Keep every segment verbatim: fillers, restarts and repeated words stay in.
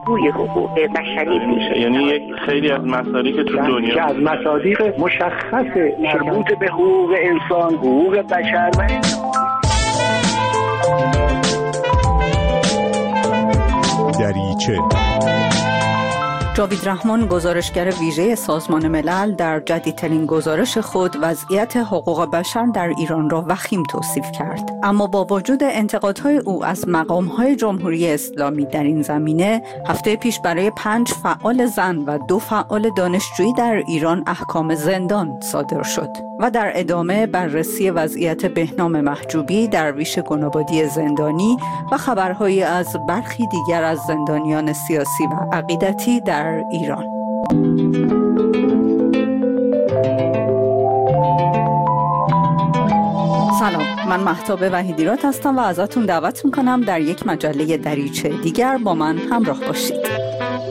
الگوی حقوق بشری میشه. یعنی یک خیلی از مصادیق تو دنیا که از مصادیق مشخص مربوط به حقوق انسان، حقوق بشر و دریچه. جاوید رحمان، گزارشگر ویژه سازمان ملل، در جدیدترین گزارش خود وضعیت حقوق بشر در ایران را وخیم توصیف کرد. اما با وجود انتقادهای او از مقام‌های جمهوری اسلامی در این زمینه، هفته پیش برای پنج فعال زن و دو فعال دانشجویی در ایران احکام زندان صادر شد. و در ادامه بررسی وضعیت بهنام محجوبی، درویش گنابادی زندانی و خبرهایی از برخی دیگر از زندانیان سیاسی و عقیدتی در ایران. سلام، من مهتاب وحیدیراد هستم و ازتون دعوت میکنم در یک مجله دریچه دیگر با من همراه باشید.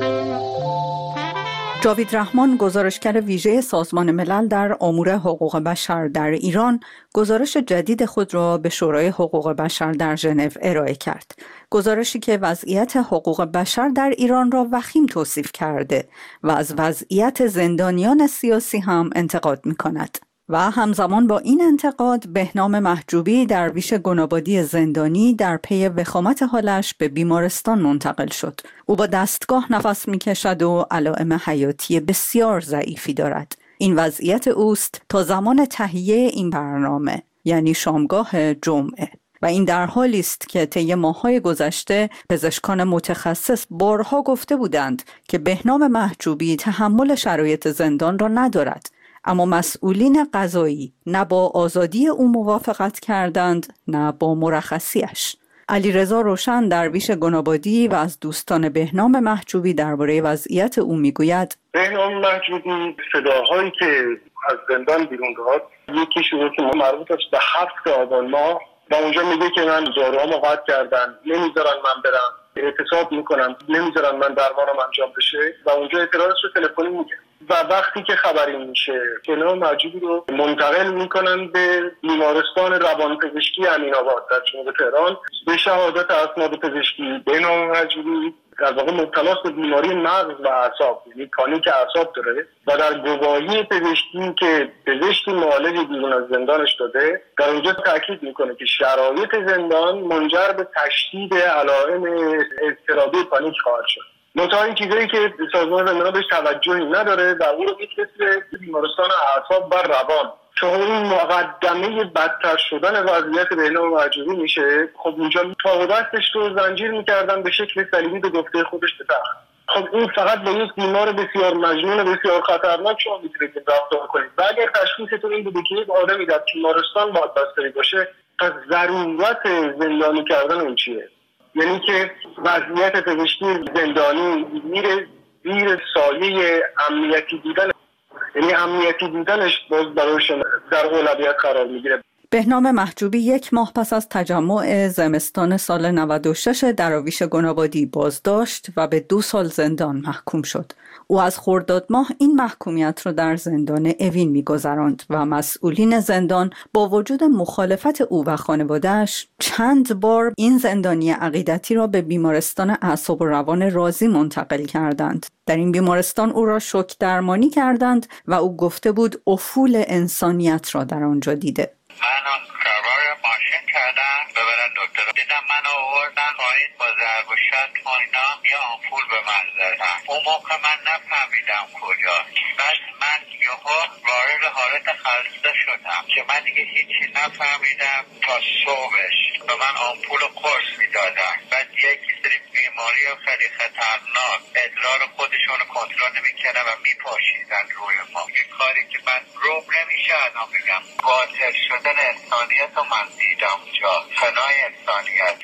جاوید رحمان، گزارشگر ویژه سازمان ملل در امور حقوق بشر در ایران، گزارش جدید خود را به شورای حقوق بشر در ژنو ارائه کرد. گزارشی که وضعیت حقوق بشر در ایران را وخیم توصیف کرده و از وضعیت زندانیان سیاسی هم انتقاد می‌کند. و همزمان با این انتقاد، بهنام محجوبی، درویش گنابادی زندانی، در پی وخامت حالش به بیمارستان منتقل شد. او با دستگاه نفس می‌کشد و علائم حیاتی بسیار ضعیفی دارد. این وضعیت اوست تا زمان تهیه این برنامه، یعنی شامگاه جمعه. و این در حالی است که طی ماه‌های گذشته پزشکان متخصص بارها گفته بودند که بهنام محجوبی تحمل شرایط زندان را ندارد. اما مسئولین قضایی نه با آزادی او موافقت کردند نه با مرخصیش. علیرضا روشن، درویش گنابادی و از دوستان بهنام محجوبی، درباره وضعیت او میگوید: بهنام محجوبی صداهایی که از زندان بیرون داد، یکی شروع که مربوط است به هفت آبان ماه و اونجا میگه که من داروهامو قطع کردن، نمیذارن من برم، اعتصاب میکنن، نمیذارن من درمانم انجام بشه و اونجا اعتراضش رو تلفنی میگه. و وقتی که خبری میشه بهنام محجوبی رو منتقل میکنن به بیمارستان روانپزشکی امین‌آباد در جنوب تهران به شهادت اسناد پزشکی. بهنام محجوبی در واقع مبتلاست به بیماری مغز و اعصاب، یعنی پانیک اعصاب داره و در گواهی پزشکی که پزشکی معالج بیرون از زندانش داده، در اونجا تاکید میکنه که شرایط زندان منجر به تشدید علائم اضطرابی پانیک خواهد شد. منتها این چیزایی که سازمان زندان بهش توجهی نداره و او رو می‌فرسته به بیمارستان اعصاب و روان. چون این مقدمه بدتر شدن وضعیت بهنام محجوبی میشه، خب اونجا پا و دستش رو زنجیر میکردن به شکل صلیبی به گفته خودش به تخت. خب این فقط با یک بیمار بسیار مجنون بسیار خطرناک شما میتونید رفتار کنید. و اگر تشخیصتون این بوده که یک آدمی در بیمارستان باید بستری باشه، پس ضرورت زندانی کردن اون چیه؟ یعنی که وضعیت پزشکی زندانی میره زیر سایه امنیتی بودن، یعنی امنیتی بودنش باز براش در اولویت قرار میگیره. بهنام محجوبی یک ماه پس از تجمع زمستان سال نود و شش درویش گنابادی بازداشت و به دو سال زندان محکوم شد. او از خرداد ماه این محکومیت را در زندان اوین می‌گذراند و مسئولین زندان با وجود مخالفت او و خانواده‌اش چند بار این زندانی عقیدتی را به بیمارستان اعصاب و روان رازی منتقل کردند. در این بیمارستان او را شوک درمانی کردند و او گفته بود افول انسانیت را در آنجا دیده. من اون کاربار ماشین کردم ببرن دکتر، دیدم من آوردن پایین با ضرب و شتم و اینا یه آمپول به من زدن. اون موقع من نفهمیدم کجاست. بعد من یهو وارد حالت خسته شدم که من دیگه هیچی نفهمیدم تا صبحش به من آمپول قرص میدادن. بعد یکی سری بیماری خیلی خطرناک ادرار خودشون رو کنترل نمیکردن و میپاشیدن روی ما. یه کاری که من روم نمیشه الان بگم. قاتل شدن انسانیت رو من دیدم اونجا، فنای انسانیت.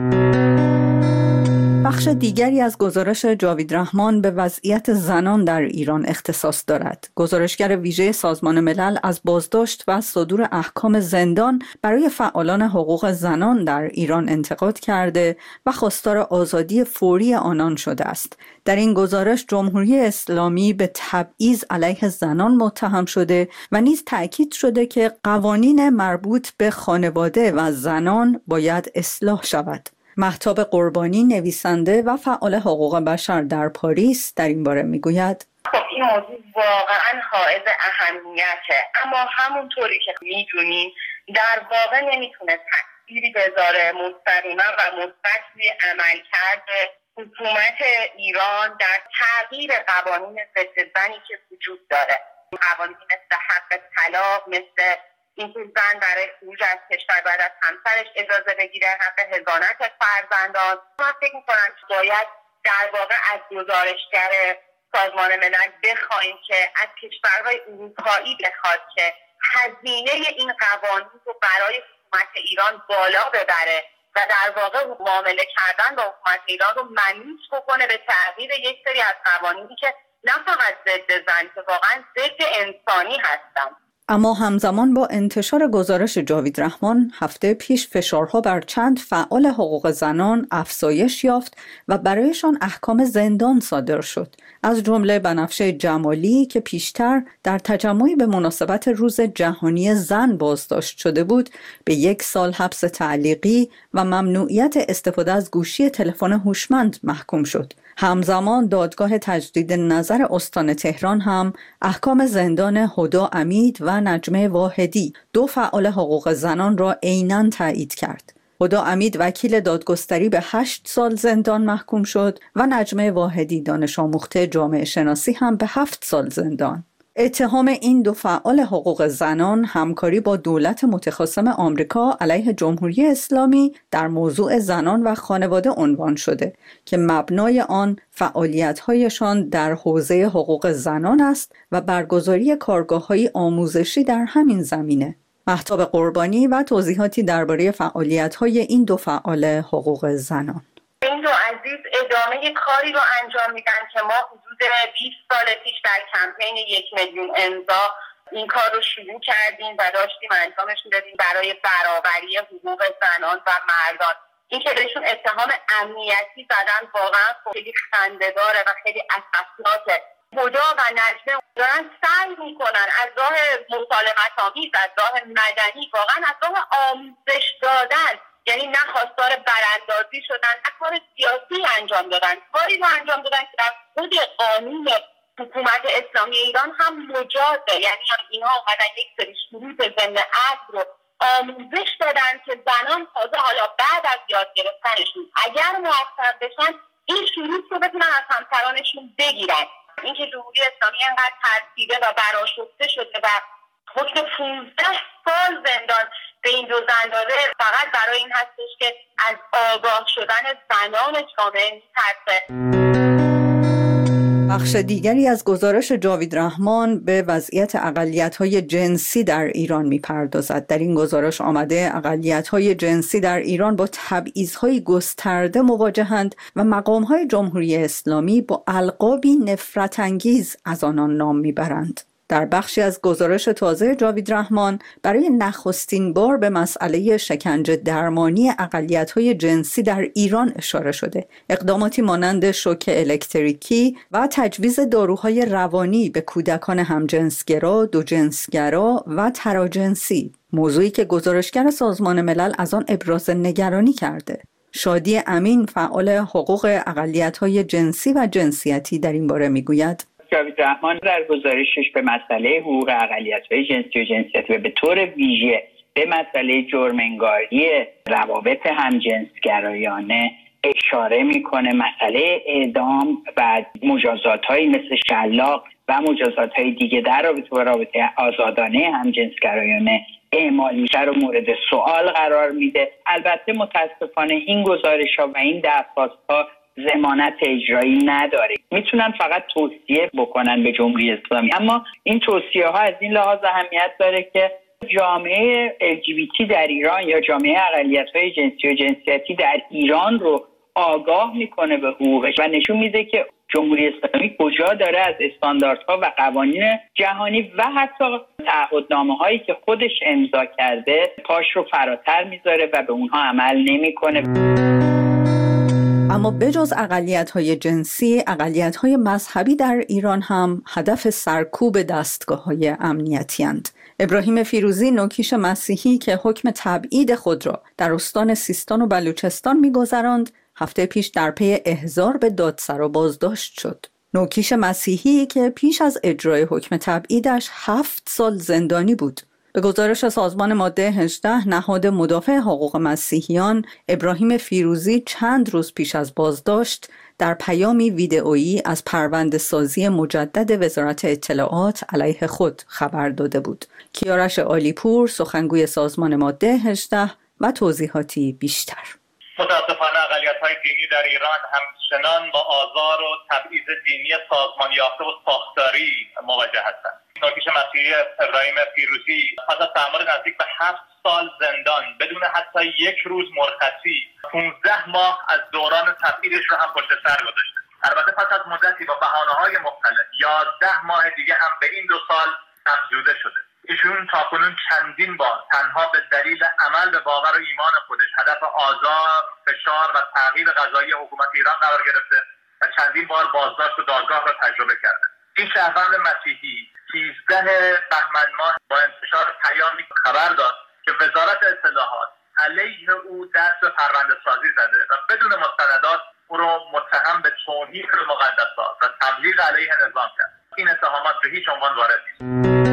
بخش دیگری از گزارش جاوید رحمان به وضعیت زنان در ایران اختصاص دارد. گزارشگر ویژه سازمان ملل از بازداشت و صدور احکام زندان برای فعالان حقوق زنان در ایران انتقاد کرده و خواستار آزادی فوری آنان شده است. در این گزارش جمهوری اسلامی به تبعیض علیه زنان متهم شده و نیز تأکید شده که قوانین مربوط به خانواده و زنان باید اصلاح شود. مهتاب قربانی، نویسنده و فعال حقوق بشر در پاریس، در این باره میگوید: خب این موضوع واقعا حائز اهمیته، اما همونطوری که میدونیم در واقع نمیتونه تأثیری بذاره مستقیما و مثبت روی عملکرد حکومت ایران در تغییر قوانین ضد زنی که وجود داره. قوانین مثل حق طلاق، مثل اینکه زن برای خروج از کشور بعد از همسرش اجازه بگیره، حق حضانت فرزندان. من فکر میکنم که باید در واقع از گزارشگر سازمان ملل بخوایم که از کشورهای اروپایی بخواد که هزینه این قوانین رو برای حکومت ایران بالا ببره و در واقع معامله کردن با حکومت ایران رو منوط بکنه به تغییر یک سری از قوانینی که نه فقط ضد زن که واقعا ضد انسانی هستن. اما همزمان با انتشار گزارش جاوید رحمان هفته پیش فشارها بر چند فعال حقوق زنان افزایش یافت و برایشان احکام زندان صادر شد، از جمله بنفشه جمالی که پیشتر در تجمعی به مناسبت روز جهانی زن بازداشت شده بود به یک سال حبس تعلیقی و ممنوعیت استفاده از گوشی تلفن هوشمند محکوم شد. همزمان دادگاه تجدید نظر استان تهران هم احکام زندان هدا امید و نجمه واحدی، دو فعال حقوق زنان، را عیناً تایید کرد. هدا امید وکیل دادگستری به هشت سال زندان محکوم شد و نجمه واحدی دانش آموخته جامعه شناسی هم به هفت سال زندان. اتهام این دو فعال حقوق زنان همکاری با دولت متخاصم آمریکا علیه جمهوری اسلامی در موضوع زنان و خانواده عنوان شده که مبنای آن فعالیت‌هایشان در حوزه حقوق زنان است و برگزاری کارگاه‌های آموزشی در همین زمینه. مهتاب قربانی و توضیحاتی درباره فعالیت‌های این دو فعال حقوق زنان. این دو عزیز ادامه کاری رو انجام میدن که ما حدود بیست سال پیش در کمپین یک میلیون امضا این کار رو شروع کردیم و داشتیم انجامش میدادیم برای برابری حقوق زنان و مردان. این که بهشون اتهام امنیتی زدن واقعا خیلی خنده‌داره و خیلی اسفناکه. هدا و نجمه دارن سعی میکنن از راه مسالمت‌آمیز، از راه مدنی، واقعا از راه آموزش دادن، یعنی نه خواستار براندازی شدن، نه کار سیاسی انجام دادن، کاری رو انجام دادن که در خود قانون حکومت اسلامی ایران هم مجازه. یعنی هم اینها اومدن یک سری شروط ضمن عقد رو آموزش دادن که زنان تازه حالا بعد از یاد گرفتنشون اگر موفق بشن این شروط رو بتونن از همسرانشون بگیرن. اینکه جمهوری اسلامی انقدر ترسیده و برآشفته شده و حکم پانزده سال زندان به این دو زن داده فقط برای این هستش که از آگاه شدن زنان جامعه می‌ترسه. بخش دیگری از گزارش جاوید رحمان به وضعیت اقلیت‌های جنسی در ایران می‌پردازد. در این گزارش آمده اقلیت‌های جنسی در ایران با تبعیض‌های گسترده مواجهند و مقام‌های جمهوری اسلامی با القابی نفرت‌انگیز از آنان نام می‌برند. در بخشی از گزارش تازه جاوید رحمان برای نخستین بار به مسئله شکنجه درمانی اقلیت‌های جنسی در ایران اشاره شده. اقداماتی مانند شوک الکتریکی و تجویز داروهای روانی به کودکان همجنسگرا، دوجنسگرا و تراجنسی، موضوعی که گزارشگر سازمان ملل از آن ابراز نگرانی کرده. شادی امین، فعال حقوق اقلیت‌های جنسی و جنسیتی، در این باره میگوید: جاوید رحمان در گزارشش به مسئله حقوق اقلیت‌های جنسی و جنسیتی و به طور ویژه به مسئله جرم‌انگاری روابط همجنسگرایانه اشاره میکنه. مسئله اعدام و مجازات‌هایی مثل شلاق و مجازات‌های دیگه در رابطه با رابطه آزادانه همجنسگرایانه اعمال میشه رو مورد سوال قرار میده. البته متاسفانه این گزارش‌ها و این درخواست‌ها ضمانت اجرایی نداره. میتونن فقط توصیه بکنن به جمهوری اسلامی، اما این توصیه ها از این لحاظ اهمیت داره که جامعه ال جی بی تی در ایران یا جامعه اقلیت‌های جنسی و جنسیتی در ایران رو آگاه میکنه به حقوقش و نشون میده که جمهوری اسلامی کجا داره از استانداردها و قوانین جهانی و حتی تعهدنامه‌هایی که خودش امضا کرده پاش رو فراتر میذاره و به اونها عمل نمیکنه. اما بجز اقلیت‌های جنسی، اقلیت‌های مذهبی در ایران هم هدف سرکوب دستگاه‌های امنیتی اند. ابراهیم فیروزی، نوکیش مسیحی که حکم تبعید خود را در استان سیستان و بلوچستان می‌گذراند، هفته پیش در پی احضار به دادسرا بازداشت شد. نوکیش مسیحی که پیش از اجرای حکم تبعیدش هفت سال زندانی بود. به گزارش سازمان ماده هجده، نهاد مدافع حقوق مسیحیان، ابراهیم فیروزی چند روز پیش از بازداشت در پیامی ویدئویی از پرونده سازی مجدد وزارت اطلاعات علیه خود خبر داده بود. کیارش عالیپور، سخنگوی سازمان ماده هجده و توضیحاتی بیشتر. متاسفانه اقلیت‌های دینی در ایران همچنان با آزار و تبعیض دینی سازمان یافته و ساختاری مواجه هستند. نوکیش مسیحی ابراهیم فیروزی پس از تحمل نزدیک به هفت سال زندان بدون حتی یک روز مرخصی پانزده ماه از دوران تبعیدش رو هم پشت سر گذاشته. البته پس از مدتی با بهانه‌های مختلف یازده ماه دیگه هم به این دو سال افزوده شده. ایشون تاکنون چندین بار تنها به دلیل عمل به باور و ایمان خودش هدف آزار، فشار و تغییر قضایی حکومت ایران قرار گرفته و چندین بار بازداشت و دادگاه را تجربه کرده. این شهروند مسیحی سیزده بهمن ماه با انتشار پیامی خبر داد که وزارت اطلاعات علیه او دست به پرونده سازی زده و بدون مستندات او را متهم به توهین به مقدسات و تبلیغ علیه نظام کرد. این اتهامات به هیچ عنوان وارد نیست.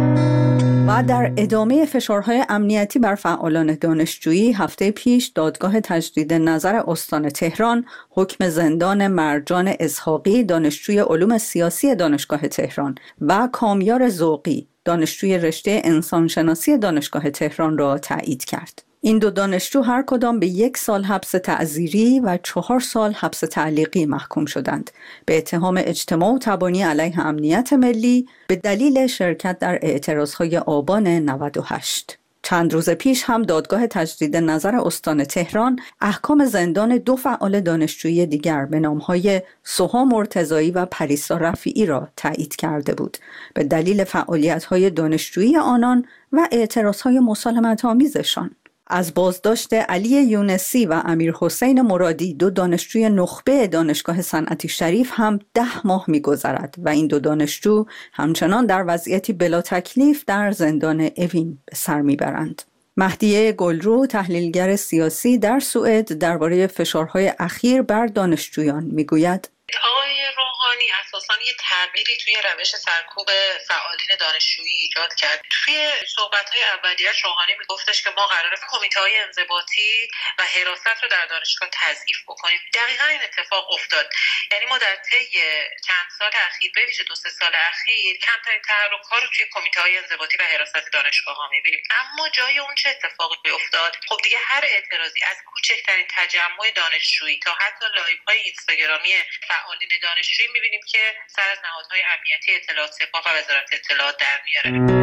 و در ادامه فشارهای امنیتی بر فعالان دانشجویی، هفته پیش دادگاه تجدید نظر استان تهران حکم زندان مرجان اسحاقی، دانشجوی علوم سیاسی دانشگاه تهران، و کامیار ذوقی، دانشجوی رشته انسانشناسی دانشگاه تهران را تایید کرد. این دو دانشجو هر کدام به یک سال حبس تعزیری و چهار سال حبس تعلیقی محکوم شدند به اتهام اجتماع و تبانی علیه امنیت ملی به دلیل شرکت در اعتراضهای آبان نود و هشت. چند روز پیش هم دادگاه تجدید نظر استان تهران احکام زندان دو فعال دانشجویی دیگر به نامهای سوها مرتضایی و پریسا رفیعی را تایید کرده بود به دلیل فعالیت‌های دانشجویی آنان و اعتراضهای مسالمت‌آمیزشان. از بازداشت علی یونسی و امیر حسین مرادی، دو دانشجوی نخبه دانشگاه صنعتی شریف، هم ده ماه می‌گذرد و این دو دانشجو همچنان در وضعیتی بلا تکلیف در زندان اوین به سر میبرند. مهدیه گلرو، تحلیلگر سیاسی در سوئد، درباره فشارهای اخیر بر دانشجویان میگوید: آقای روحانی اساساً یه تغییری توی روش سرکوب فعالین دانشجویی ایجاد کرد. توی صحبت‌های اولیه‌اش روحانی میگفتش که ما قراره کمیته‌های انضباطی و حراست رو در دانشگاه تضعیف بکنیم. دقیقاً این اتفاق افتاد. یعنی ما در طی چند سال اخیر، به ویژه دو سه سال اخیر، کمترین تحرک‌ها رو توی کمیته‌های انضباطی و حراست دانشگاه‌ها می‌بینیم. اما جای اون چه اتفاقی افتاد؟ خب دیگه هر اعتراضی، از کوچکترین تجمع دانشجویی تا حتی لایوهای اینستاگرامی فعالین دانشجویی، می‌بینیم که سر از نهادهای امنیتی اطلاعات سپاه و وزارت اطلاعات در میاره.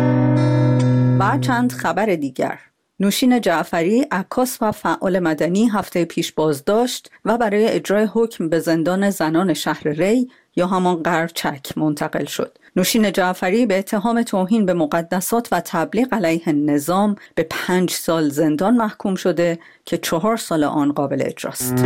و چند خبر دیگر: نوشین جعفری، عکاس و فعال مدنی، هفته پیش بازداشت و برای اجرای حکم به زندان زنان شهر ری یا همان قرچک منتقل شد. نوشین جعفری به اتهام توهین به مقدسات و تبلیغ علیه نظام به پنج سال زندان محکوم شده که چهار سال آن قابل اجراست.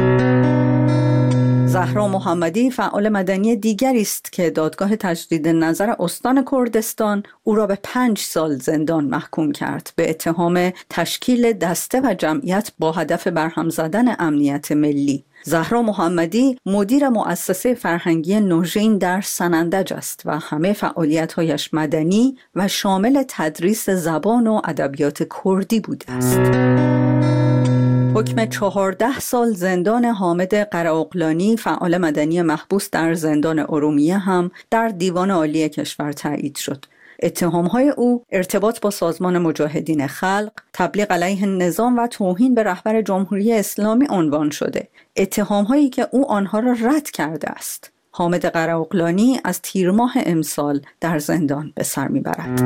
زهرا محمدی، فعال مدنی دیگری است که دادگاه تجدید نظر استان کردستان او را به پنج سال زندان محکوم کرد به اتهام تشکیل دسته و جمعیت با هدف برهم زدن امنیت ملی. زهرا محمدی مدیر مؤسسه فرهنگی نوژین در سنندج است و همه فعالیت‌هایش مدنی و شامل تدریس زبان و ادبیات کردی بوده است. حکم چهارده سال زندان حامد قراقلانی، فعال مدنی محبوس در زندان ارومیه، هم در دیوان عالی کشور تایید شد. اتهام‌های او ارتباط با سازمان مجاهدین خلق، تبلیغ علیه نظام و توهین به رهبر جمهوری اسلامی عنوان شده. اتهام‌هایی که او آنها را رد کرده است. حامد قراقلانی از تیر ماه امسال در زندان به سر می‌برد.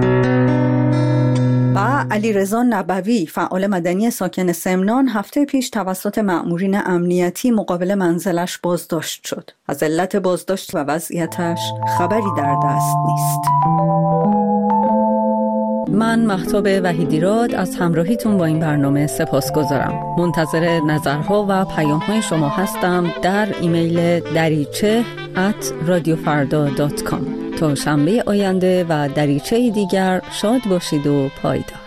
و علیرضا نبوی، فعال مدنی ساکن سمنان، هفته پیش توسط مأمورین امنیتی مقابل منزلش بازداشت شد. از علت بازداشت و وضعیتش خبری در دست نیست. من مهتاب وحیدیراد از همراهیتون با این برنامه سپاسگزارم. منتظر نظرها و پیام‌های شما هستم در ایمیل دریچه ات رادیو فردا دات کام. تا شنبه آینده و دریچه دیگر شاد باشید و پایدار.